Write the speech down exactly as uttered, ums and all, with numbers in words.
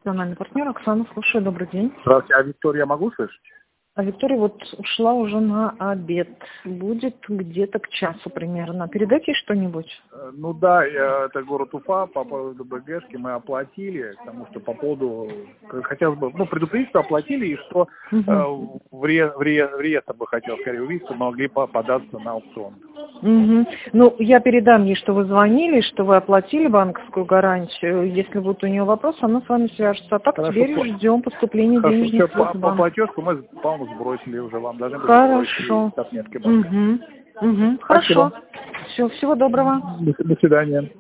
Национальный партнер Оксана, слушаю, добрый день. Здравствуйте, а Виктория могу слышать? А Виктория вот ушла уже на обед. Будет где-то к часу примерно. Передайте ей что-нибудь? Э, Ну да, я- это город Уфа, по поводу БГшки мы оплатили, потому что по поводу, как хотелось бы, ну, предупредить, что оплатили, и что э, Угу. в, ре, в, ре, в реестр бы хотел скорее увидеть, что могли по- податься на аукцион. Угу. Ну, я передам ей, что вы звонили, что вы оплатили банковскую гарантию. Если будут у нее вопросы, она с вами свяжется. А так Хорошо, теперь по- ждем поступления Хорошо, денежных все, по, средств в по банк. платежку мы, по-моему, сбросили уже, вам должны были сбросить Хорошо. с отметки банка. Угу. Угу. Спасибо. Хорошо. Все, всего доброго. До, до свидания.